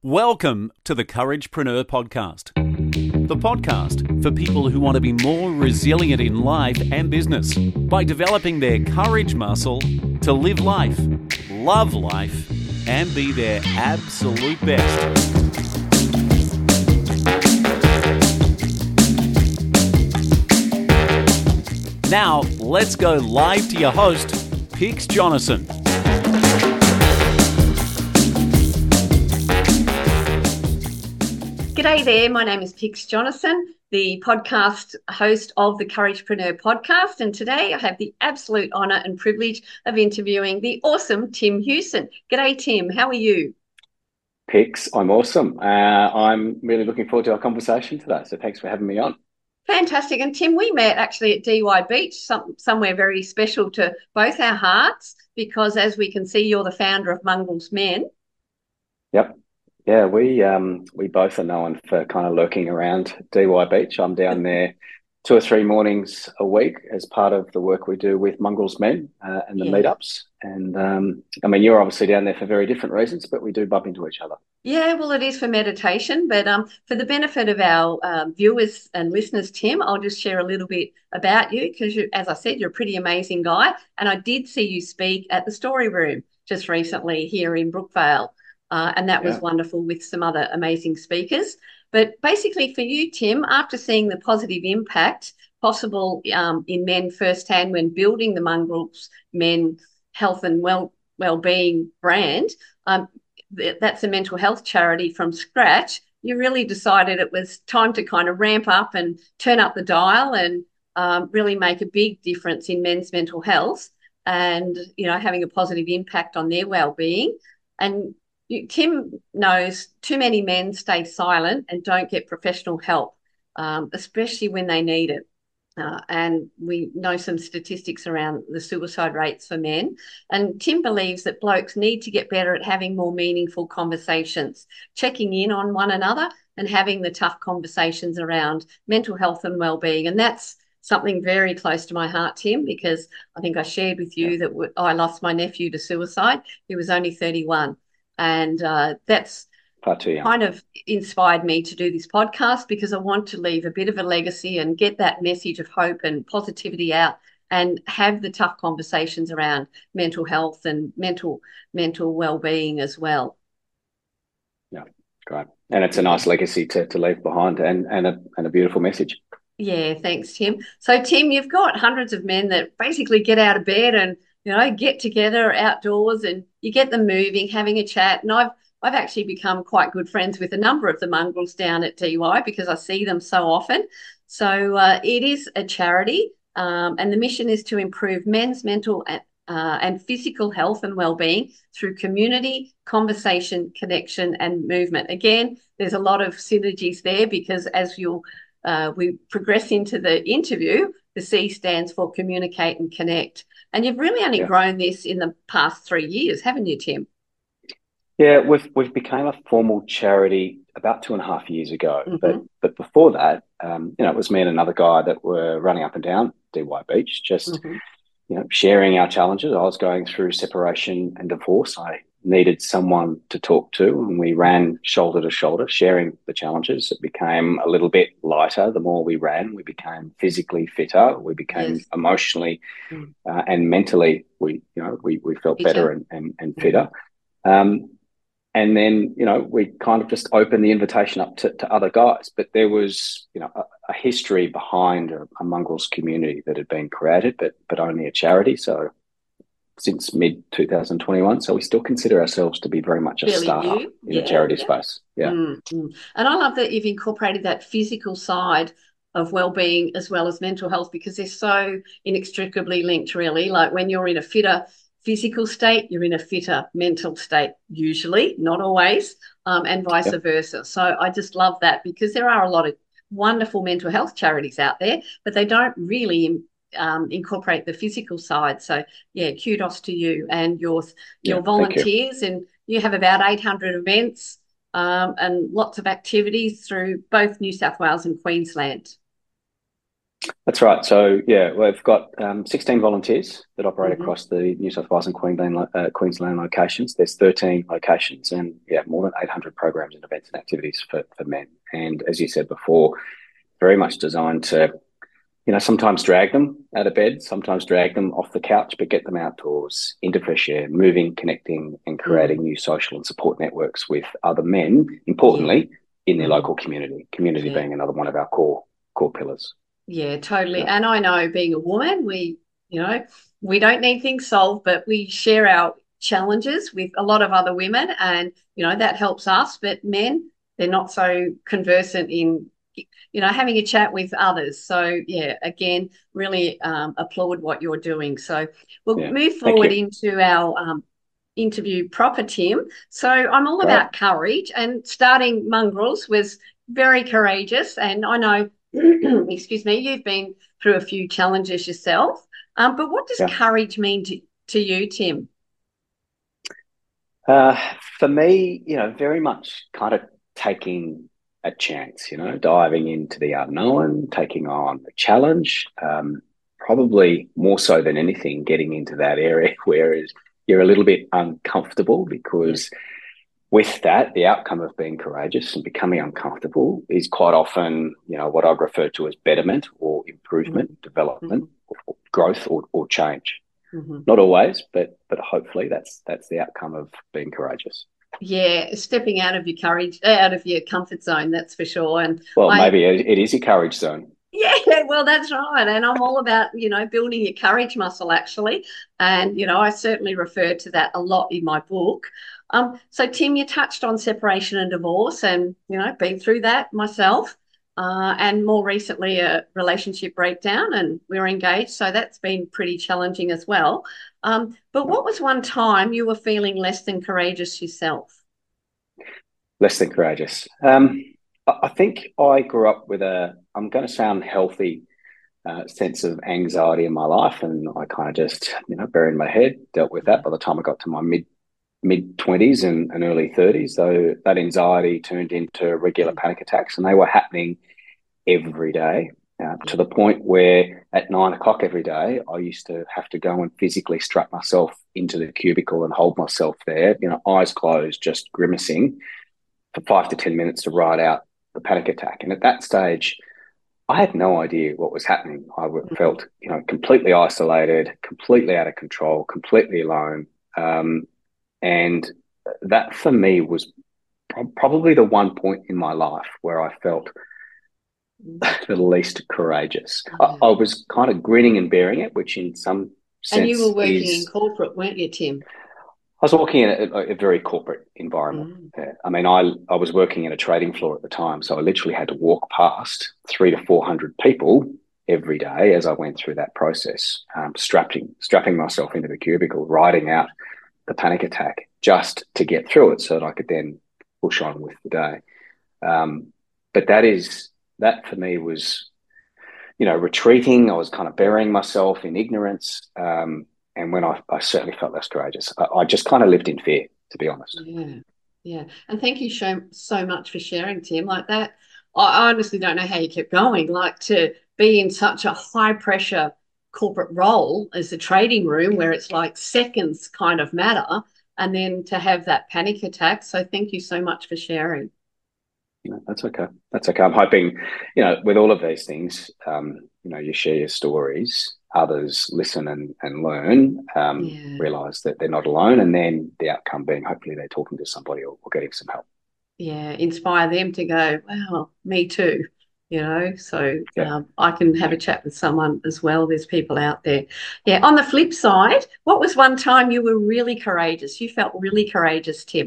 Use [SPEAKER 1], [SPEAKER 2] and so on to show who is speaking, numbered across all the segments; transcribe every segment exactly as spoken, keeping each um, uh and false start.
[SPEAKER 1] Welcome to the Couragepreneur Podcast, the podcast for people who want to be more resilient in life and business by developing their courage muscle to live life, love life, and be their absolute best. Now, let's go live to your host, Pix Jonathan.
[SPEAKER 2] G'day there, my name is Pix Jonathan, the podcast host of the Couragepreneur Podcast, and today I have the absolute honour and privilege of interviewing the awesome Tim Hewson. G'day Tim, how are you?
[SPEAKER 3] Pix, I'm awesome. Uh, I'm really looking forward to our conversation today, so thanks for having me on.
[SPEAKER 2] Fantastic. And Tim, we met actually at D Y Beach, some, somewhere very special to both our hearts, because as we can see, you're the founder of Mongrels Men.
[SPEAKER 3] Yep. Yeah, we um, we both are known for kind of lurking around D Y Beach. I'm down there two or three mornings a week as part of the work we do with Mongrels Men uh, and the yeah. meetups. And um, I mean, you're obviously down there for very different reasons, but we do bump into each other.
[SPEAKER 2] Yeah, well, it is for meditation, but um, for the benefit of our um, viewers and listeners, Tim, I'll just share a little bit about you because, as I said, you're a pretty amazing guy. And I did see you speak at the Story Room just recently here in Brookvale. Uh, and that was yeah. wonderful with some other amazing speakers. But basically for you, Tim, after seeing the positive impact possible um, in men firsthand when building the Mongrels Men Health and well Wellbeing brand, um, th- that's a mental health charity from scratch, you really decided it was time to kind of ramp up and turn up the dial and um, really make a big difference in men's mental health and, you know, having a positive impact on their wellbeing. And You, Tim knows too many men stay silent and don't get professional help, um, especially when they need it. Uh, and we know some statistics around the suicide rates for men. And Tim believes that blokes need to get better at having more meaningful conversations, checking in on one another and having the tough conversations around mental health and wellbeing. And that's something very close to my heart, Tim, because I think I shared with you yeah. that w- I lost my nephew to suicide. He was only thirty-one. And uh, that's kind of inspired me to do this podcast because I want to leave a bit of a legacy and get that message of hope and positivity out and have the tough conversations around mental health and mental mental well-being as well.
[SPEAKER 3] Yeah, great. And it's a nice legacy to, to leave behind and, and, a, and a beautiful message.
[SPEAKER 2] Yeah, thanks, Tim. So, Tim, you've got hundreds of men that basically get out of bed and you know, get together outdoors and you get them moving, having a chat. And I've I've actually become quite good friends with a number of the mongrels down at D Y because I see them so often. So uh, it is a charity um, and the mission is to improve men's mental and, uh, and physical health and wellbeing through community, conversation, connection and movement. Again, there's a lot of synergies there because as you'll uh, we progress into the interview, the C stands for communicate and connect. And you've really only yeah. grown this in the past three years, haven't you, Tim?
[SPEAKER 3] Yeah, we've we've become a formal charity about two and a half years ago.
[SPEAKER 2] Mm-hmm.
[SPEAKER 3] But but before that, um, you know, it was me and another guy that were running up and down D Y Beach, just mm-hmm. you know, sharing our challenges. I was going through separation and divorce. I needed someone to talk to, and we ran shoulder to shoulder, sharing the challenges. It became a little bit lighter the more we ran. We became physically fitter. We became yes. emotionally mm. uh, and mentally. We, you know, we we felt fitter. better and and, and fitter. Mm. Um, and then, you know, we kind of just opened the invitation up to, to other guys. But there was, you know, a, a history behind a, a mongrels community that had been created, but but only a charity. So. Since mid twenty twenty-one, so we still consider ourselves to be very much a
[SPEAKER 2] Fairly
[SPEAKER 3] startup
[SPEAKER 2] new.
[SPEAKER 3] in
[SPEAKER 2] yeah,
[SPEAKER 3] the charity
[SPEAKER 2] yeah.
[SPEAKER 3] space. Yeah,
[SPEAKER 2] mm-hmm. And I love that you've incorporated that physical side of well-being as well as mental health because they're so inextricably linked, really. Like when you're in a fitter physical state, you're in a fitter mental state, usually, not always, um, and vice yep. versa. So I just love that because there are a lot of wonderful mental health charities out there, but they don't really Um, incorporate the physical side. So yeah, kudos to you and your your
[SPEAKER 3] yeah,
[SPEAKER 2] volunteers.
[SPEAKER 3] You.
[SPEAKER 2] And you have about eight hundred events um, and lots of activities through both New South Wales and Queensland.
[SPEAKER 3] That's right. So, yeah, we've got um, sixteen volunteers that operate
[SPEAKER 2] Mm-hmm.
[SPEAKER 3] across the New South Wales and Queensland, uh, Queensland locations. There's thirteen locations and, yeah, more than eight hundred programs and events and activities for, for men. And as you said before, very much designed to, you know, sometimes drag them out of bed, sometimes drag them off the couch, but get them outdoors, into fresh air, moving, connecting, and creating
[SPEAKER 2] Mm.
[SPEAKER 3] new social and support networks with other men,
[SPEAKER 2] Yeah.
[SPEAKER 3] importantly, in their
[SPEAKER 2] Mm.
[SPEAKER 3] local community, community
[SPEAKER 2] Yeah.
[SPEAKER 3] being another one of our core core pillars.
[SPEAKER 2] Yeah, totally.
[SPEAKER 3] Yeah.
[SPEAKER 2] And I know being a woman, we, you know, we don't need things solved, but we share our challenges with a lot of other women, and, you know, that helps us. But men, they're not so conversant in, you know, having a chat with others. So, yeah, again, really um, applaud what you're doing. So we'll
[SPEAKER 3] Yeah.
[SPEAKER 2] move
[SPEAKER 3] Thank
[SPEAKER 2] forward
[SPEAKER 3] you.
[SPEAKER 2] into our um, interview proper, Tim. So I'm all
[SPEAKER 3] Great.
[SPEAKER 2] about courage, and starting Mongrels was very courageous. And I know, excuse me, you've been through a few challenges yourself. Um, but what does
[SPEAKER 3] Yeah.
[SPEAKER 2] courage mean to, to you, Tim?
[SPEAKER 3] Uh, for me, you know, very much kind of taking a chance, you know, diving into the unknown, taking on a challenge, um, probably more so than anything, getting into that area where you're a little bit uncomfortable, because yeah. with that, the outcome of being courageous and becoming uncomfortable is quite often, you know, what I'd refer to as betterment or improvement, mm-hmm. development, mm-hmm. or growth or, or change. Mm-hmm. Not always, but but hopefully that's that's the outcome of being courageous.
[SPEAKER 2] Yeah, stepping out of your courage, out of your comfort zone, that's for sure. And
[SPEAKER 3] well,
[SPEAKER 2] I,
[SPEAKER 3] maybe it is your courage zone.
[SPEAKER 2] Yeah, well, that's right. And I'm all about, you know, building your courage muscle, actually. And, you know, I certainly refer to that a lot in my book. Um, so, Tim, you touched on separation and divorce, and, you know, been through that myself. Uh, and more recently, a relationship breakdown, and we were engaged. So that's been pretty challenging as well. Um, but what was one time you were feeling less than courageous yourself?
[SPEAKER 3] Less than courageous. Um, I think I grew up with a, I'm going to sound healthy, uh, sense of anxiety in my life. And I kind of just, you know, buried my head, dealt with that by the time I got to my mid mid twenties and, and early thirties. So that anxiety turned into regular panic attacks, and they were happening every day, uh, to the point where at nine o'clock every day, I used to have to go and physically strap myself into the cubicle and hold myself there, you know, eyes closed, just grimacing for five to ten minutes to ride out the panic attack. And at that stage, I had no idea what was happening. I felt, you know, completely isolated, completely out of control, completely alone. Um, and that for me was pro- probably the one point in my life where I felt the least courageous. I, I was kind of grinning and bearing it, which in some sense
[SPEAKER 2] And you were working
[SPEAKER 3] is,
[SPEAKER 2] in corporate, weren't you, Tim?
[SPEAKER 3] I was working in a, a very corporate environment. Mm. I mean, I I was working in a trading floor at the time, so I literally had to walk past three to four hundred people every day as I went through that process, um, strapping strapping myself into the cubicle, riding out the panic attack just to get through it, so that I could then push on with the day. Um, but that is that for me was, you know, retreating. I was kind of burying myself in ignorance. Um, And when I, I certainly felt less courageous, I, I just kind of lived in fear, to be honest.
[SPEAKER 2] Yeah, yeah. And thank you so, so much for sharing, Tim. Like that, I honestly don't know how you kept going. Like to be in such a high pressure corporate role as the trading room where it's like seconds kind of matter, and then to have that panic attack. So thank you so much for sharing.
[SPEAKER 3] No, that's okay. That's okay. I'm hoping, you know, with all of these things, um, you know, you share your stories, others listen and, and learn, um, yeah. realise that they're not alone, and then the outcome being hopefully they're talking to somebody or, or getting some help.
[SPEAKER 2] Yeah, inspire them to go, wow, me too, you know, so
[SPEAKER 3] yeah.
[SPEAKER 2] um, I can have a chat with someone as well. There's people out there. Yeah, on the flip side, what was one time you were really courageous? You felt really courageous, Tim?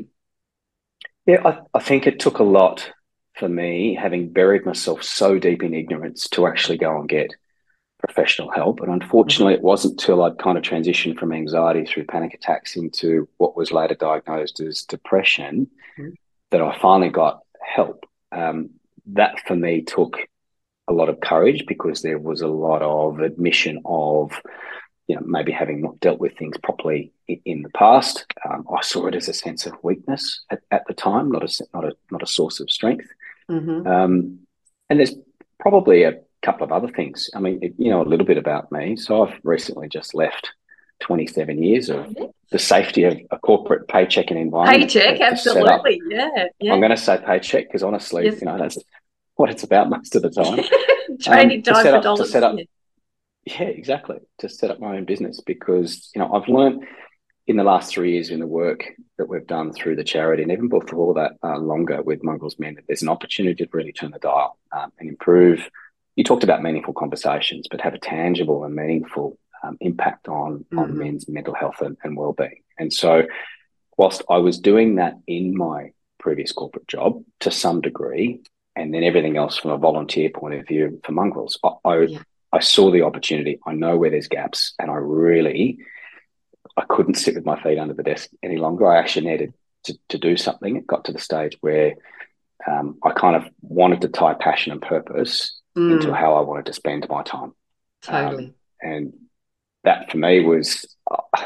[SPEAKER 3] Yeah, I, I think it took a lot for me, having buried myself so deep in ignorance, to actually go and get professional help. And unfortunately, mm-hmm. it wasn't until I'd kind of transitioned from anxiety through panic attacks into what was later diagnosed as depression, mm-hmm. that I finally got help. Um, that for me took a lot of courage, because there was a lot of admission of, you know, maybe having not dealt with things properly in, in the past. Um, I saw it as a sense of weakness at, at the time, not a not a not a source of strength. Mm-hmm. Um, and there's probably a couple of other things. I mean, you know, a little bit about me. So I've recently just left twenty-seven years of the safety of a corporate paycheck and environment.
[SPEAKER 2] Paycheck,
[SPEAKER 3] to, to set up.
[SPEAKER 2] absolutely. Yeah, yeah.
[SPEAKER 3] I'm going to say paycheck because honestly,
[SPEAKER 2] Yes.
[SPEAKER 3] you know, that's what it's about most of the time.
[SPEAKER 2] Trading
[SPEAKER 3] um, to
[SPEAKER 2] time
[SPEAKER 3] set
[SPEAKER 2] for
[SPEAKER 3] up,
[SPEAKER 2] dollars.
[SPEAKER 3] To set up,
[SPEAKER 2] yeah.
[SPEAKER 3] yeah, exactly. To set up my own business because, you know, I've learned in the last three years in the work that we've done through the charity, and even before that, uh, longer with Mongrels Men, that there's an opportunity to really turn the dial um, and improve. You talked about meaningful conversations, but have a tangible and meaningful um, impact on, mm-hmm. on men's mental health and, and well-being. And so whilst I was doing that in my previous corporate job to some degree, and then everything else from a volunteer point of view for Mongrels, I, I, yeah. I saw the opportunity. I know where there's gaps, and I really... I couldn't sit with my feet under the desk any longer. I actually needed to, to do something. It got to the stage where um, I kind of wanted to tie passion and purpose mm. into how I wanted to spend my time.
[SPEAKER 2] Totally.
[SPEAKER 3] Um, and that for me was, uh,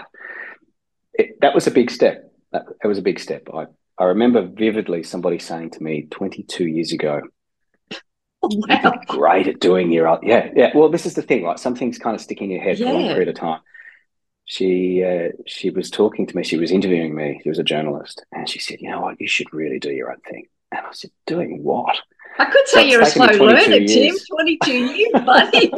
[SPEAKER 3] it, that was a big step. That, that was a big step. I, I remember vividly somebody saying to me twenty-two years ago,
[SPEAKER 2] wow.
[SPEAKER 3] You'd be great at doing your, yeah, yeah. Well, this is the thing, right? Some things kind of stick in your head yeah. for a long period of time. She uh, she was talking to me. She was interviewing me. She was a journalist, and she said, "You know what? You should really do your own thing." And I said, "Doing what?"
[SPEAKER 2] I could say so you're a slow learner, Tim. Twenty-two years, buddy.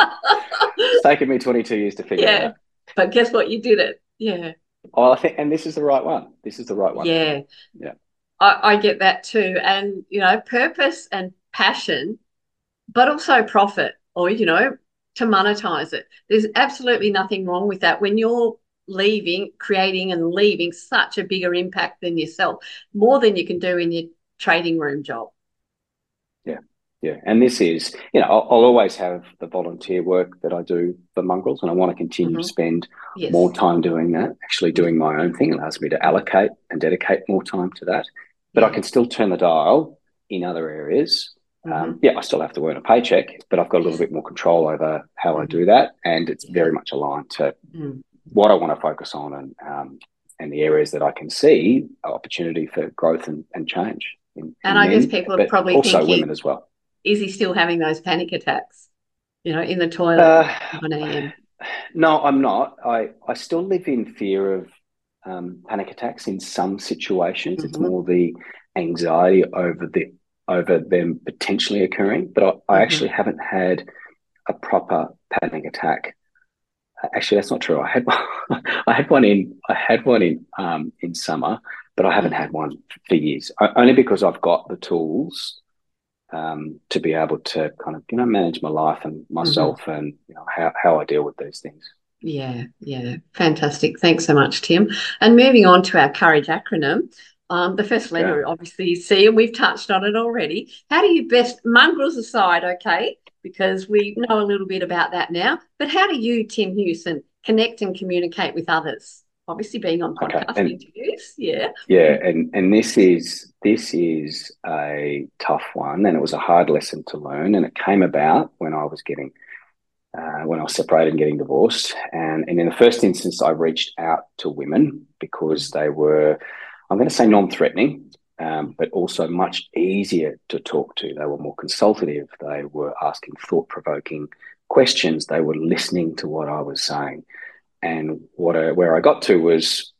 [SPEAKER 3] It's taken me twenty-two years to figure
[SPEAKER 2] yeah,
[SPEAKER 3] it out.
[SPEAKER 2] But guess what? You did it. Yeah.
[SPEAKER 3] Oh, I think, and this is the right one. This is the right one.
[SPEAKER 2] Yeah,
[SPEAKER 3] yeah.
[SPEAKER 2] I, I get that too, and you know, purpose and passion, but also profit, or you know. to monetize it. There's absolutely nothing wrong with that. When you're leaving, creating and leaving such a bigger impact than yourself, more than you can do in your trading room job.
[SPEAKER 3] Yeah, yeah. And this is, you know, I'll, I'll always have the volunteer work that I do for Mongrels, and I want to continue mm-hmm. to spend yes. more time doing that, actually doing my own thing. It allows me to allocate and dedicate more time to that. But yeah. I can still turn the dial in other areas. Um, mm-hmm. Yeah, I still have to earn a paycheck, but I've got a little bit more control over how mm-hmm. I do that, and it's very much aligned to mm-hmm. what I want to focus on and um, and the areas that I can see opportunity for growth and, and change. In,
[SPEAKER 2] and
[SPEAKER 3] in
[SPEAKER 2] I
[SPEAKER 3] men,
[SPEAKER 2] guess people are probably
[SPEAKER 3] also
[SPEAKER 2] thinking,
[SPEAKER 3] women as well.
[SPEAKER 2] Is he still having those panic attacks? You know, in the toilet
[SPEAKER 3] uh,
[SPEAKER 2] at one a m.
[SPEAKER 3] No, I'm not. I I still live in fear of um, panic attacks in some situations. Mm-hmm. It's more the anxiety over the over them potentially occurring, but I, I mm-hmm. actually haven't had a proper panic attack. Actually, that's not true. I had one, I had one in I had one in um, in summer, but I haven't mm-hmm. had one for years. I, only because I've got the tools um, to be able to kind of you know manage my life and myself mm-hmm. and you know how how I deal with these things.
[SPEAKER 2] Yeah, yeah, fantastic. Thanks so much, Tim. And moving on to our Courage acronym. Um, the first letter, yeah. obviously, is C, and we've touched on it already. How do you best, Mongrels aside, okay, because we know a little bit about that now, but how do you, Tim Hewson, connect and communicate with others? Obviously being on podcast okay. and, interviews, yeah.
[SPEAKER 3] Yeah, and, and this is this is a tough one, and it was a hard lesson to learn, and it came about when I was getting, uh, when I was separated and getting divorced. And, and in the first instance, I reached out to women because they were, I'm going to say non-threatening, um, but also much easier to talk to. They were more consultative. They were asking thought-provoking questions. They were listening to what I was saying. And what I, where I got to was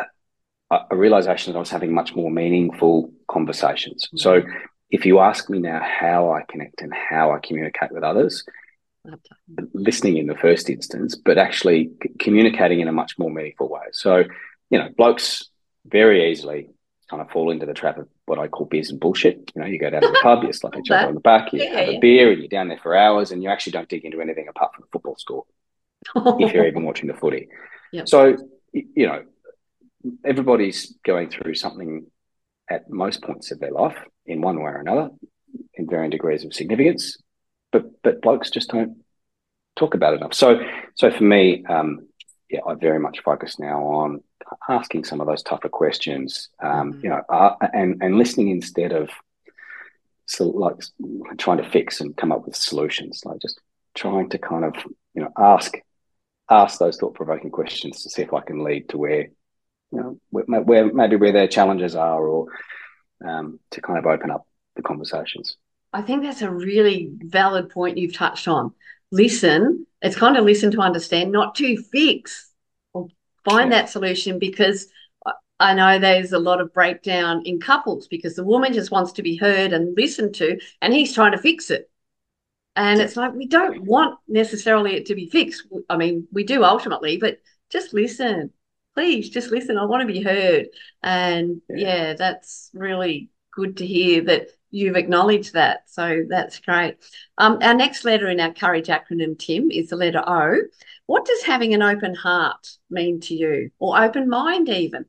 [SPEAKER 3] a, a realization that I was having much more meaningful conversations. Mm-hmm. So if you ask me now how I connect and how I communicate with others, okay. listening in the first instance, but actually c- communicating in a much more meaningful way. So, you know, blokes very easily kind of fall into the trap of what I call beers and bullshit. You know, you go down to the pub, you slap each other on the back, you yeah, have yeah. a beer, and you're down there for hours, and you actually don't dig into anything apart from the football score, if you're even watching the footy.
[SPEAKER 2] Yep.
[SPEAKER 3] So, you know, everybody's going through something at most points of their life in one way or another, in varying degrees of significance, but but blokes just don't talk about it enough. So, so for me, um, yeah, I very much focus now on asking some of those tougher questions, um, mm-hmm. you know, uh, and and listening instead of so like trying to fix and come up with solutions. Like just trying to kind of you know ask ask those thought provoking questions to see if I can lead to where you know where, where maybe where their challenges are, or um, to kind of open up the conversations.
[SPEAKER 2] I think that's a really valid point you've touched on. Listen, it's kind of listen to understand, not to fix or find
[SPEAKER 3] Yeah.
[SPEAKER 2] that solution, because I I know there's a lot of breakdown in couples because the woman just wants to be heard and listened to, and he's trying to fix it. And
[SPEAKER 3] Yeah.
[SPEAKER 2] it's like, we don't want necessarily it to be fixed. I mean, we do ultimately, but just listen. Please just listen. I want to be heard. And
[SPEAKER 3] Yeah.
[SPEAKER 2] yeah, that's really good to hear that you've acknowledged that. So that's great. Um, our next letter in our Courage acronym, Tim, is the letter O. What does having an open heart mean to you, or open mind even?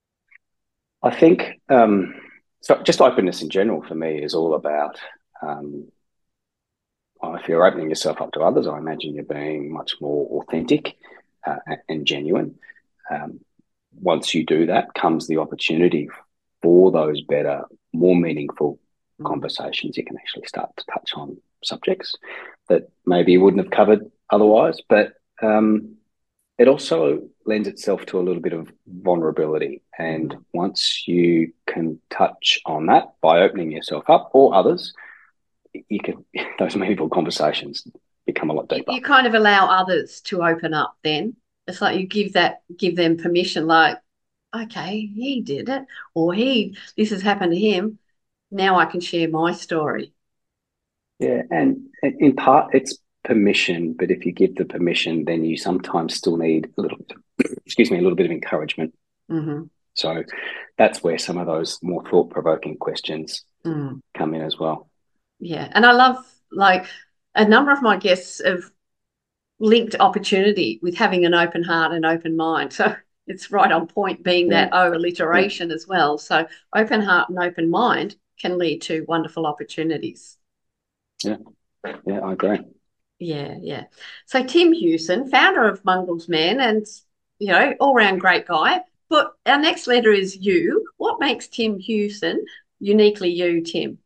[SPEAKER 3] I think um, so. Just openness in general for me is all about. Um, uh, if you're opening yourself up to others, I imagine you're being much more authentic uh, and genuine. Um, once you do that, comes the opportunity for those better, more meaningful
[SPEAKER 2] Mm.
[SPEAKER 3] conversations. You can actually start to touch on subjects that maybe you wouldn't have covered otherwise. But um, it also lends itself to a little bit of vulnerability. And
[SPEAKER 2] Mm.
[SPEAKER 3] once you can touch on that by opening yourself up or others, you can those meaningful conversations become a lot
[SPEAKER 2] You,
[SPEAKER 3] deeper.
[SPEAKER 2] you kind of allow others to open up then. It's like you give that, give them permission, like, okay, he did it, or he, this has happened to him. Now I can share my story.
[SPEAKER 3] Yeah, and in part it's permission, but if you give the permission, then you sometimes still need a little, excuse me, a little bit of encouragement.
[SPEAKER 2] Mm-hmm.
[SPEAKER 3] So that's where some of those more thought-provoking questions
[SPEAKER 2] Mm.
[SPEAKER 3] come in as well.
[SPEAKER 2] Yeah. And I love, like, a number of my guests have linked opportunity with having an open heart and open mind. So it's right on point, being
[SPEAKER 3] Yeah,
[SPEAKER 2] that O
[SPEAKER 3] yeah,
[SPEAKER 2] alliteration as well. So open heart and open mind can lead to wonderful opportunities.
[SPEAKER 3] yeah, yeah, I agree.
[SPEAKER 2] Yeah, yeah. So Tim Hewson, founder of Mungles Men, and you know, all-round great guy. But our next letter is U. What makes Tim Hewson uniquely you, Tim?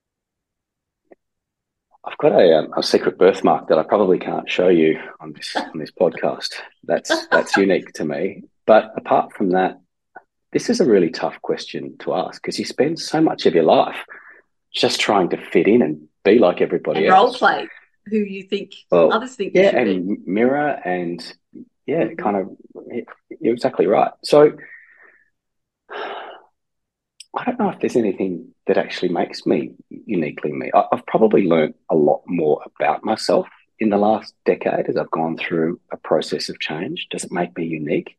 [SPEAKER 3] I've got a, um, a secret birthmark that I probably can't show you on this on this podcast. That's that's unique to me. But apart from that, this is a really tough question to ask because you spend so much of your life just trying to fit in and be like everybody
[SPEAKER 2] And role
[SPEAKER 3] else.
[SPEAKER 2] play who you think
[SPEAKER 3] Well,
[SPEAKER 2] others think you
[SPEAKER 3] yeah,
[SPEAKER 2] should be.
[SPEAKER 3] and mirror and yeah,
[SPEAKER 2] Mm-hmm.
[SPEAKER 3] kind of, you're exactly right. So I don't know if there's anything that actually makes me uniquely me. I, I've probably learned a lot more about myself in the last decade as I've gone through a process of change. Does it make me unique?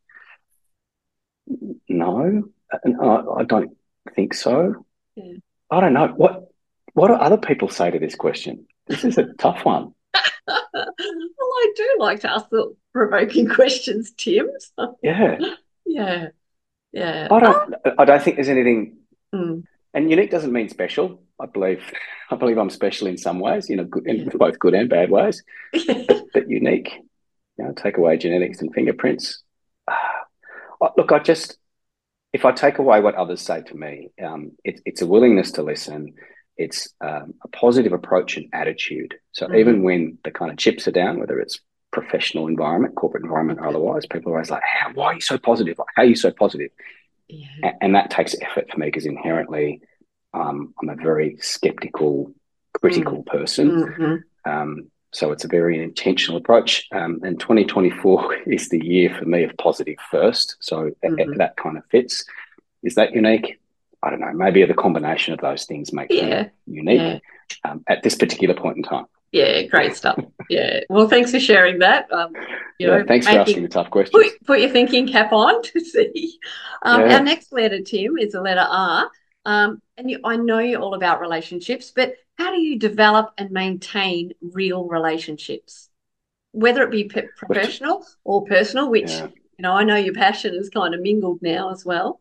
[SPEAKER 3] No, I, I don't think so.
[SPEAKER 2] Yeah.
[SPEAKER 3] I don't know. What what do other people say to this question? This is a tough one.
[SPEAKER 2] Well, I do like to ask the provoking questions, Tim. So,
[SPEAKER 3] Yeah.
[SPEAKER 2] yeah, yeah.
[SPEAKER 3] I
[SPEAKER 2] Oh,
[SPEAKER 3] don't I don't think there's anything,
[SPEAKER 2] mm,
[SPEAKER 3] and unique doesn't mean special. I believe I believe I'm special in some ways, you know, good, in
[SPEAKER 2] yeah.
[SPEAKER 3] both good and bad ways, but but unique. You know, take away genetics and fingerprints. Uh, look, I just if I take away what others say to me, um, it, it's a willingness to listen. It's um, a positive approach and attitude. So
[SPEAKER 2] Mm-hmm.
[SPEAKER 3] even when the kind of chips are down, whether it's professional environment, corporate environment, or
[SPEAKER 2] Okay.
[SPEAKER 3] otherwise, people are always like, "How? Why are you so positive? Like, how are you so positive?"
[SPEAKER 2] Yeah.
[SPEAKER 3] And, and that takes effort for me because inherently, um, I'm a very skeptical, critical person.
[SPEAKER 2] Mm-hmm.
[SPEAKER 3] Um, so it's a very intentional approach. Um, and twenty twenty-four is the year for me of positive first. So
[SPEAKER 2] Mm-hmm.
[SPEAKER 3] that kind of fits. Is that unique? I don't know. Maybe the combination of those things makes
[SPEAKER 2] Yeah.
[SPEAKER 3] me unique
[SPEAKER 2] Yeah.
[SPEAKER 3] um, at this particular point in time.
[SPEAKER 2] Yeah. Great stuff. Yeah. Well, thanks for sharing that. Um, you
[SPEAKER 3] Yeah,
[SPEAKER 2] know,
[SPEAKER 3] thanks for asking
[SPEAKER 2] making
[SPEAKER 3] the tough questions.
[SPEAKER 2] put put your thinking cap on to see. Um, our
[SPEAKER 3] Yeah.
[SPEAKER 2] next letter, Tim, is the letter R. Um, and you, I know you're all about relationships, but how do you develop and maintain real relationships, whether it be pe-
[SPEAKER 3] Question.
[SPEAKER 2] professional or personal? Which
[SPEAKER 3] Yeah.
[SPEAKER 2] you know, I know your passion is kind of mingled now as well.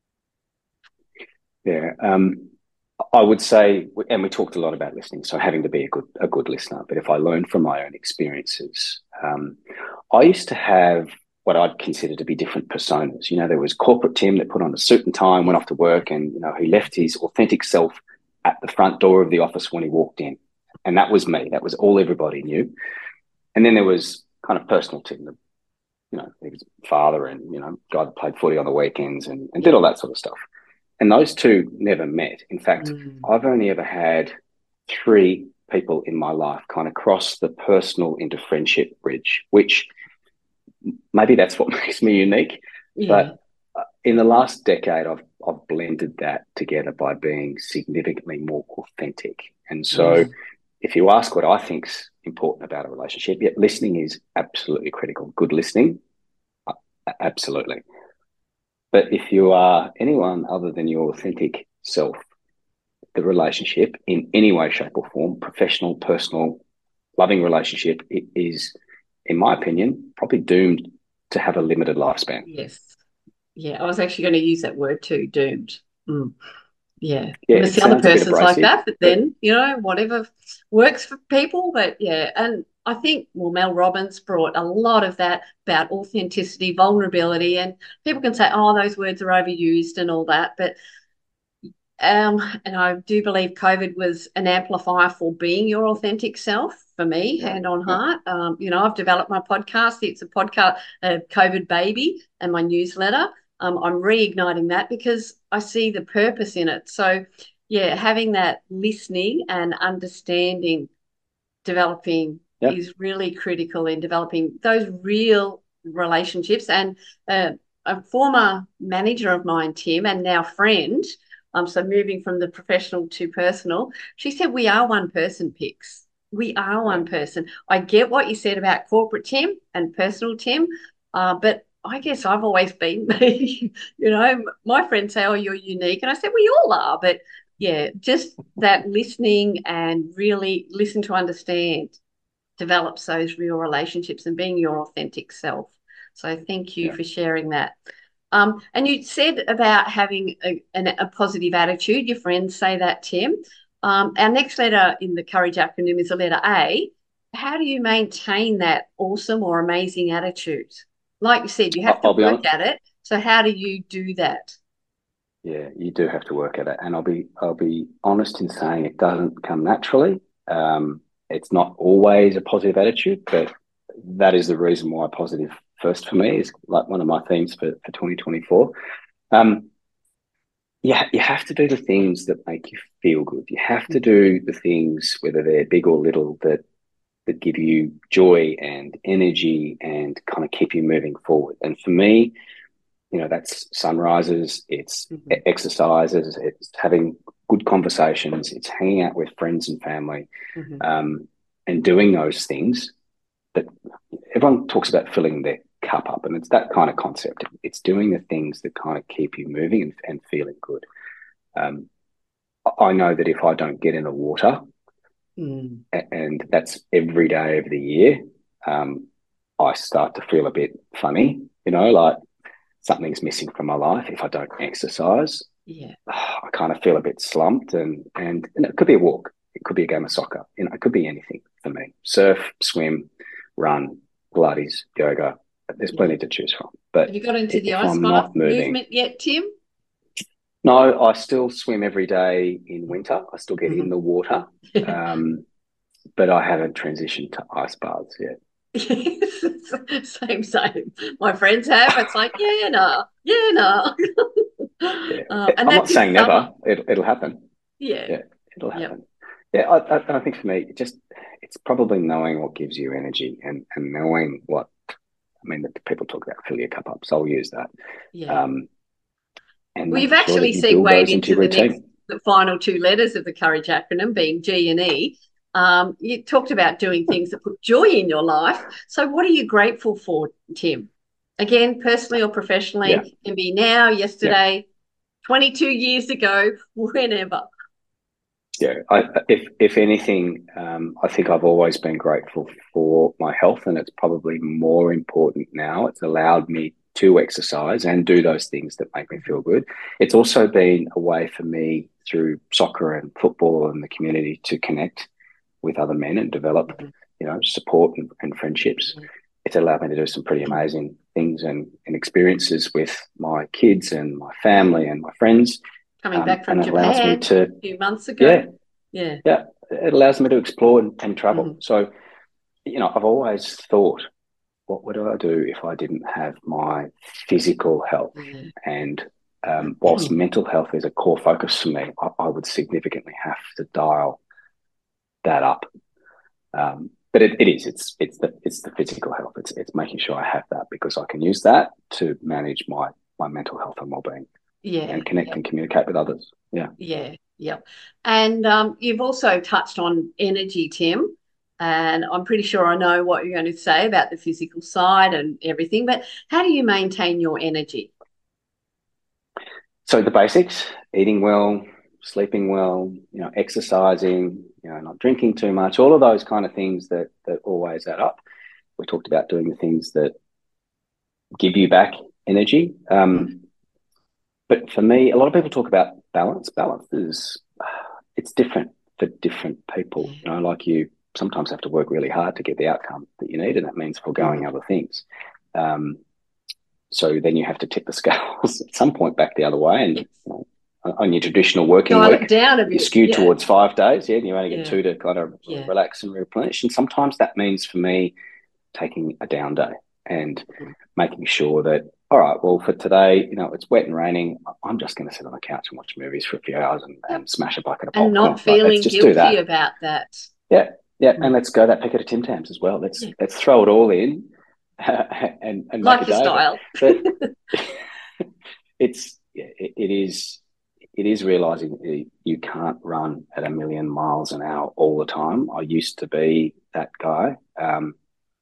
[SPEAKER 3] Yeah. Um, I would say, and we talked a lot about listening, so having to be a good a good listener. But if I learn from my own experiences, um, I used to have what I'd consider to be different personas. You know, there was corporate Tim that put on a suit and tie and went off to work, and you know, he left his authentic self at the front door of the office when he walked in, and that was me. That was all everybody knew. And then there was kind of personal Tim, the, you know, he was a father and you know, guy that played footy on the weekends and, and did all that sort of stuff. And those two never met. In fact,
[SPEAKER 2] Mm.
[SPEAKER 3] I've only ever had three people in my life kind of cross the personal into friendship bridge, which maybe that's what makes me unique.
[SPEAKER 2] Yeah.
[SPEAKER 3] But in the last decade, I've I've blended that together by being significantly more authentic. And so, mm. if you ask what I think's important about a relationship, yeah, listening is absolutely critical. Good listening, uh, absolutely. But if you are anyone other than your authentic self, the relationship in any way, shape, or form, professional, personal, loving relationship, it is, in my opinion, probably doomed to have a limited lifespan.
[SPEAKER 2] Yes. Yeah, I was actually going to use that word too, doomed. Mm. Yeah.
[SPEAKER 3] Yeah,
[SPEAKER 2] and
[SPEAKER 3] it
[SPEAKER 2] the other
[SPEAKER 3] sounds a bit
[SPEAKER 2] person's
[SPEAKER 3] abrasive,
[SPEAKER 2] like that, but then,
[SPEAKER 3] but,
[SPEAKER 2] you know, whatever works for people. But yeah, and I think, well, Mel Robbins brought a lot of that about authenticity, vulnerability, and people can say, oh, those words are overused and all that. But um, and I do believe COVID was an amplifier for being your authentic self for me,
[SPEAKER 3] yeah,
[SPEAKER 2] hand on
[SPEAKER 3] yeah.
[SPEAKER 2] heart. Um, you know, I've developed my podcast. It's a podcast, a COVID baby, and my newsletter. Um, I'm reigniting that because I see the purpose in it. So, yeah, having that listening and understanding, developing
[SPEAKER 3] yeah.
[SPEAKER 2] is really critical in developing those real relationships. And uh, a former manager of mine, Tim, and now friend, um, so moving from the professional to personal, she said, we are one person, Pix. We are one
[SPEAKER 3] yeah.
[SPEAKER 2] person. I get what you said about corporate Tim and personal Tim, uh, but I guess I've always been me. You know, my friends say, oh, you're unique. And I said, we all are. But yeah, just that listening and really listen to understand develops those real relationships and being your authentic self. So thank you
[SPEAKER 3] yeah.
[SPEAKER 2] for sharing that. Um, and you said about having a, an, a positive attitude. Your friends say that, Tim. Um, our next letter in the Courage acronym is the letter A. How do you maintain that awesome or amazing attitude? Like you said, you have
[SPEAKER 3] I'll,
[SPEAKER 2] to
[SPEAKER 3] I'll
[SPEAKER 2] work at it. So how do you do that?
[SPEAKER 3] Yeah, you do have to work at it, and I'll be I'll be honest in saying it doesn't come naturally. Um, it's not always a positive attitude, but that is the reason why positive first for me is like one of my themes for, for twenty twenty-four. Um, yeah, you have to do the things that make you feel good. You have to do the things, whether they're big or little, that that give you joy and energy and kind of keep you moving forward. And for me, you know, that's sunrises, it's
[SPEAKER 2] Mm-hmm.
[SPEAKER 3] exercises, it's having good conversations, it's hanging out with friends and family,
[SPEAKER 2] Mm-hmm.
[SPEAKER 3] um, and doing those things that everyone talks about filling their cup up. And it's that kind of concept. It's doing the things that kind of keep you moving and, and feeling good. Um, I know that if I don't get in the water,
[SPEAKER 2] Mm.
[SPEAKER 3] and that's every day of the year, um, I start to feel a bit funny, you know, like something's missing from my life. If I don't exercise,
[SPEAKER 2] Yeah,
[SPEAKER 3] I kind of feel a bit slumped, and, and and it could be a walk, it could be a game of soccer, you know, it could be anything for me. Surf, swim, run, Pilates, yoga. There's plenty
[SPEAKER 2] yeah.
[SPEAKER 3] to choose from. But
[SPEAKER 2] Have you got into the
[SPEAKER 3] if
[SPEAKER 2] ice
[SPEAKER 3] I'm
[SPEAKER 2] bath
[SPEAKER 3] not moving,
[SPEAKER 2] movement yet, Tim?
[SPEAKER 3] no, I still swim every day in winter. I still get
[SPEAKER 2] Mm-hmm.
[SPEAKER 3] in the water, um, but I haven't transitioned to ice baths yet.
[SPEAKER 2] Same, same. My friends have. It's like, yeah, no, yeah, no.
[SPEAKER 3] Yeah,
[SPEAKER 2] uh, and
[SPEAKER 3] I'm not
[SPEAKER 2] that's in
[SPEAKER 3] saying
[SPEAKER 2] summer.
[SPEAKER 3] never. It, it'll happen.
[SPEAKER 2] Yeah.
[SPEAKER 3] Yeah, it'll
[SPEAKER 2] Yep.
[SPEAKER 3] happen. Yeah, I, I, I think for me, it just it's probably knowing what gives you energy and and knowing what. I mean, the people talk about fill your cup up, so I'll use that.
[SPEAKER 2] Yeah.
[SPEAKER 3] Um, and
[SPEAKER 2] Well, you've
[SPEAKER 3] making sure that
[SPEAKER 2] actually
[SPEAKER 3] you build
[SPEAKER 2] segued
[SPEAKER 3] those into
[SPEAKER 2] into
[SPEAKER 3] your
[SPEAKER 2] the next,
[SPEAKER 3] routine.
[SPEAKER 2] the final two letters of the Courage acronym, being G and E. Um, you talked about doing things that put joy in your life. So, what are you grateful for, Tim? Again, personally or
[SPEAKER 3] Yeah,
[SPEAKER 2] professionally, can be now,
[SPEAKER 3] yeah,
[SPEAKER 2] yesterday, twenty-two years ago, whenever.
[SPEAKER 3] yeah. I, if if anything, um, I think I've always been grateful for my health, and it's probably more important now. It's allowed me to exercise and do those things that make me feel good. It's also been a way for me through soccer and football and the community to connect with other men and develop,
[SPEAKER 2] Mm-hmm.
[SPEAKER 3] you know, support and, and friendships.
[SPEAKER 2] Mm-hmm.
[SPEAKER 3] It's allowed me to do some pretty amazing things and, and experiences with my kids and my family and my friends.
[SPEAKER 2] Coming
[SPEAKER 3] Um,
[SPEAKER 2] back
[SPEAKER 3] and
[SPEAKER 2] from
[SPEAKER 3] it allows me
[SPEAKER 2] Japan
[SPEAKER 3] to,
[SPEAKER 2] a few months
[SPEAKER 3] yeah,
[SPEAKER 2] ago. Yeah.
[SPEAKER 3] yeah, it allows me to explore and, and travel.
[SPEAKER 2] Mm-hmm.
[SPEAKER 3] So, you know, I've always thought, what would I do if I didn't have my physical health?
[SPEAKER 2] Yeah.
[SPEAKER 3] And um, whilst mental health is a core focus for me, I, I would significantly have to dial that up. Um, but it, it is, it's it's the it's the physical health. It's it's making sure I have that because I can use that to manage my my mental health and well-being.
[SPEAKER 2] Yeah.
[SPEAKER 3] And connect
[SPEAKER 2] yeah.
[SPEAKER 3] and communicate with others. Yeah.
[SPEAKER 2] Yeah. Yeah. And um, you've also touched on energy, Tim. And I'm pretty sure I know what you're going to say about the physical side and everything. But how do you maintain your energy?
[SPEAKER 3] So the basics: eating well, sleeping well, you know, exercising, you know, not drinking too much. All of those kind of things that that always add up. We talked about doing the things that give you back energy. Um, but for me, a lot of people talk about balance. Balance is it's different for different people. You know, like you sometimes have to work really hard to get the outcome that you need, and that means foregoing other things. Um, so then you have to tip the scales at some point back the other way, and you know, on your traditional working
[SPEAKER 2] Dial
[SPEAKER 3] week,
[SPEAKER 2] it down a bit.
[SPEAKER 3] you're skewed
[SPEAKER 2] yeah.
[SPEAKER 3] towards five days, yeah, and you only get
[SPEAKER 2] Yeah.
[SPEAKER 3] two to kind of
[SPEAKER 2] Yeah.
[SPEAKER 3] relax and replenish. And sometimes that means for me taking a down day and making sure that, all right, well, for today, you know, it's wet and raining. I'm just going to sit on the couch and watch movies for a few hours and,
[SPEAKER 2] Yep.
[SPEAKER 3] and smash a bucket of popcorn.
[SPEAKER 2] And not
[SPEAKER 3] Like,
[SPEAKER 2] feeling
[SPEAKER 3] let's just do
[SPEAKER 2] guilty
[SPEAKER 3] that.
[SPEAKER 2] about that.
[SPEAKER 3] Yeah, yeah,
[SPEAKER 2] Mm.
[SPEAKER 3] and let's go that packet of Tim Tams as well. Let's
[SPEAKER 2] Yeah.
[SPEAKER 3] let's throw it all in and and
[SPEAKER 2] Like
[SPEAKER 3] make a
[SPEAKER 2] your
[SPEAKER 3] day
[SPEAKER 2] style.
[SPEAKER 3] of it. But it's it, it is it is realizing that you can't run at a million miles an hour all the time. I used to be that guy, um,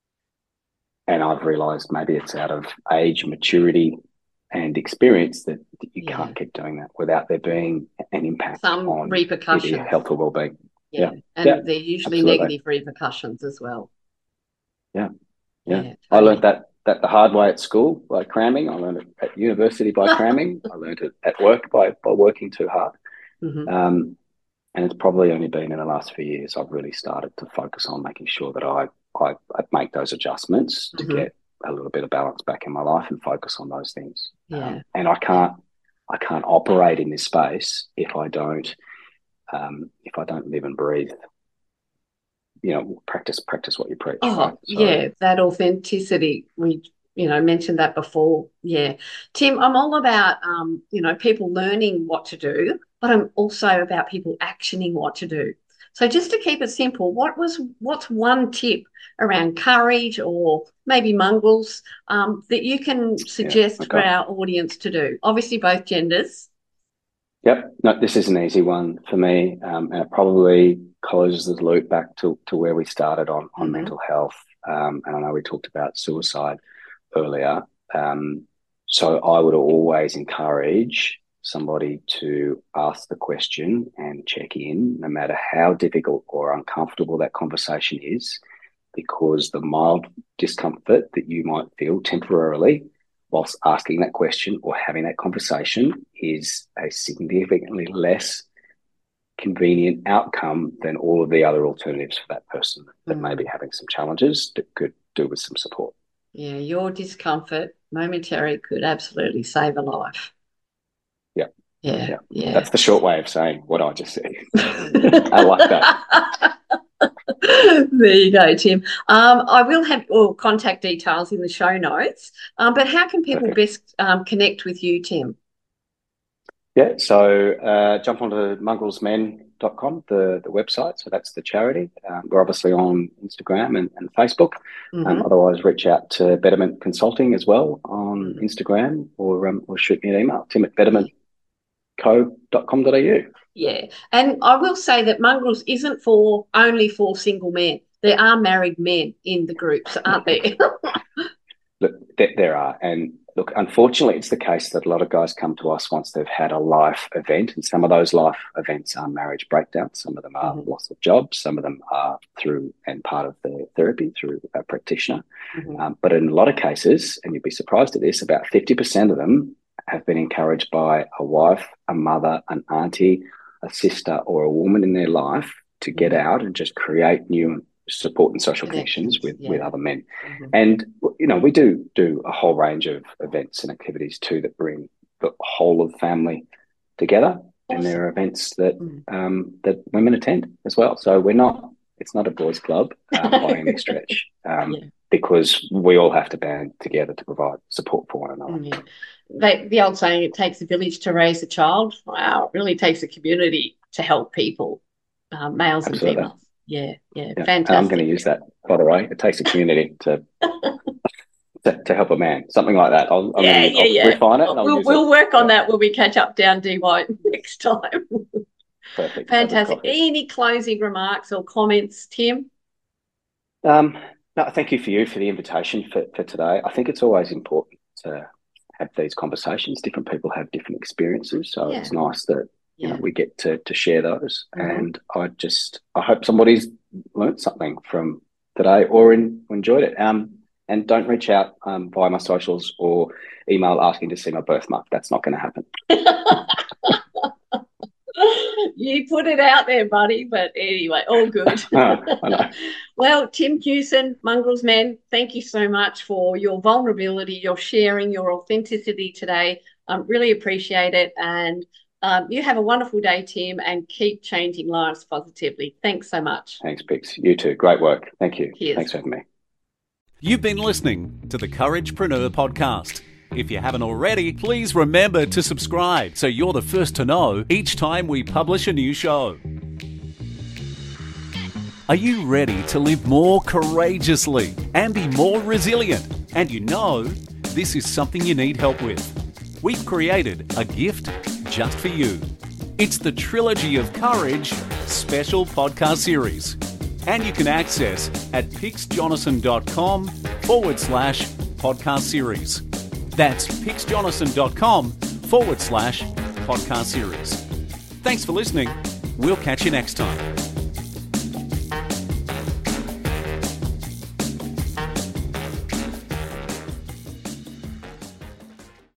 [SPEAKER 3] and I've realized maybe it's out of age, maturity, and experience that, that you
[SPEAKER 2] Yeah.
[SPEAKER 3] can't keep doing that without there being an impact
[SPEAKER 2] Some
[SPEAKER 3] on
[SPEAKER 2] repercussions.
[SPEAKER 3] your health or well-being.
[SPEAKER 2] Yeah.
[SPEAKER 3] Yeah.
[SPEAKER 2] And
[SPEAKER 3] Yeah,
[SPEAKER 2] they're usually
[SPEAKER 3] absolutely.
[SPEAKER 2] negative repercussions as well.
[SPEAKER 3] Yeah. Yeah.
[SPEAKER 2] Yeah,
[SPEAKER 3] I
[SPEAKER 2] totally.
[SPEAKER 3] learned that that the hard way at school by cramming. I learned it at university by cramming. I learned it at work by by working too hard.
[SPEAKER 2] Mhm.
[SPEAKER 3] Um, and it's probably only been in the last few years I've really started to focus on making sure that I I, I make those adjustments to
[SPEAKER 2] Mhm.
[SPEAKER 3] get a little bit of balance back in my life and focus on those things.
[SPEAKER 2] Yeah.
[SPEAKER 3] Um, and I can't I can't operate in this space if I don't um, if I don't live and breathe. You know, practice practice what you preach.
[SPEAKER 2] Oh,
[SPEAKER 3] Right? So,
[SPEAKER 2] yeah, that authenticity. We, you know, mentioned that before. Yeah. Tim, I'm all about, um, you know, people learning what to do, but I'm also about people actioning what to do. So just to keep it simple, what was what's one tip around courage or maybe mongrels um, that you can suggest
[SPEAKER 3] yeah,
[SPEAKER 2] for
[SPEAKER 3] okay.
[SPEAKER 2] our audience to do? Obviously, both genders.
[SPEAKER 3] Yep. No, this is an easy one for me. Um, and it probably closes the loop back to, to where we started on, on
[SPEAKER 2] Mhm.
[SPEAKER 3] mental health. Um, and I know we talked about suicide earlier. Um, so I would always encourage somebody to ask the question and check in, no matter how difficult or uncomfortable that conversation is, because the mild discomfort that you might feel temporarily whilst asking that question or having that conversation is a significantly less convenient outcome than all of the other alternatives for that person that
[SPEAKER 2] Mm.
[SPEAKER 3] may be having some challenges that could do with some support.
[SPEAKER 2] Yeah, your discomfort, momentary, could absolutely save a life.
[SPEAKER 3] Yeah.
[SPEAKER 2] Yeah,
[SPEAKER 3] Yeah.
[SPEAKER 2] yeah.
[SPEAKER 3] That's the short way of saying what I just said. I like that.
[SPEAKER 2] There you go, Tim. Um, I will have all contact details in the show notes, um, but how can people
[SPEAKER 3] Perfect.
[SPEAKER 2] best um, connect with you, Tim?
[SPEAKER 3] Yeah, so uh, jump onto mongrels men dot com, the, the website. So that's the charity. Um, we're obviously on Instagram and, and Facebook.
[SPEAKER 2] Mm-hmm.
[SPEAKER 3] Um, otherwise, reach out to Betterment Consulting as well on
[SPEAKER 2] Mm-hmm.
[SPEAKER 3] Instagram, or um, or shoot me an email, tim at betterment co dot com dot a u.
[SPEAKER 2] Yeah, and I will say that Mongrels isn't for only for single men. There are married men in the groups, aren't there?
[SPEAKER 3] Look, there, there are. And look, unfortunately, it's the case that a lot of guys come to us once they've had a life event. And some of those life events are marriage breakdowns. Some of them are
[SPEAKER 2] Mm-hmm.
[SPEAKER 3] loss of jobs. Some of them are through and part of the therapy through a practitioner.
[SPEAKER 2] Mm-hmm.
[SPEAKER 3] Um, but in a lot of cases, and you'd be surprised at this, about fifty percent of them have been encouraged by a wife, a mother, an auntie, a sister, or a woman in their life to get
[SPEAKER 2] Mm-hmm.
[SPEAKER 3] out and just create new support and social connections,
[SPEAKER 2] Connections,
[SPEAKER 3] with,
[SPEAKER 2] yeah.
[SPEAKER 3] with other men.
[SPEAKER 2] Mm-hmm.
[SPEAKER 3] And, you know, we do do a whole range of events and activities too that bring the whole of the family together. Awesome. And there are events that mm. um, that women attend as well. So we're not, it's not a boys' club um, by any stretch, um, yeah. because we all have to band together to provide support for one another.
[SPEAKER 2] Yeah. They, the old saying, it takes a village to raise a child. Wow, it really takes a community to help people, uh, males
[SPEAKER 3] Absolutely.
[SPEAKER 2] and females. Yeah, yeah,
[SPEAKER 3] yeah.
[SPEAKER 2] fantastic.
[SPEAKER 3] And I'm going to use that, by the way. It takes a community to to, to help a man, something like that. I'll, I'm
[SPEAKER 2] yeah,
[SPEAKER 3] gonna,
[SPEAKER 2] yeah,
[SPEAKER 3] I'll
[SPEAKER 2] yeah.
[SPEAKER 3] refine it. And I'll
[SPEAKER 2] we'll
[SPEAKER 3] use
[SPEAKER 2] we'll
[SPEAKER 3] it.
[SPEAKER 2] work on
[SPEAKER 3] yeah.
[SPEAKER 2] that when we catch up down D Y next time.
[SPEAKER 3] Perfect.
[SPEAKER 2] Fantastic. Any closing remarks or comments, Tim?
[SPEAKER 3] Um, no, thank you for you for the invitation for, for today. I think it's always important to have these conversations. Different people have different experiences, so yeah. it's nice that you yeah. know we get to to share those. Mm-hmm. And I just I hope somebody's learnt something from today or in, enjoyed it. Um, and don't reach out um, via my socials or email asking to see my birthmark. That's not going to happen.
[SPEAKER 2] You put it out there, buddy, but anyway, all good.
[SPEAKER 3] oh, I know.
[SPEAKER 2] Well, Tim Hewson, Mongrels Men, thank you so much for your vulnerability, your sharing, your authenticity today. I um, really appreciate it. And um, you have a wonderful day, Tim, and keep changing lives positively. Thanks so much.
[SPEAKER 3] Thanks, Pix. You too. Great work. Thank you.
[SPEAKER 2] Cheers.
[SPEAKER 3] Thanks for having me.
[SPEAKER 1] You've been listening to the Couragepreneur podcast. If you haven't already, please remember to subscribe so you're the first to know each time we publish a new show. Are you ready to live more courageously and be more resilient? And you know, this is something you need help with. We've created a gift just for you. It's the Trilogy of Courage special podcast series. And you can access at pixjonathan.com forward slash podcast series. That's pixjonathan.com forward slash podcast series. Thanks for listening. We'll catch you next time.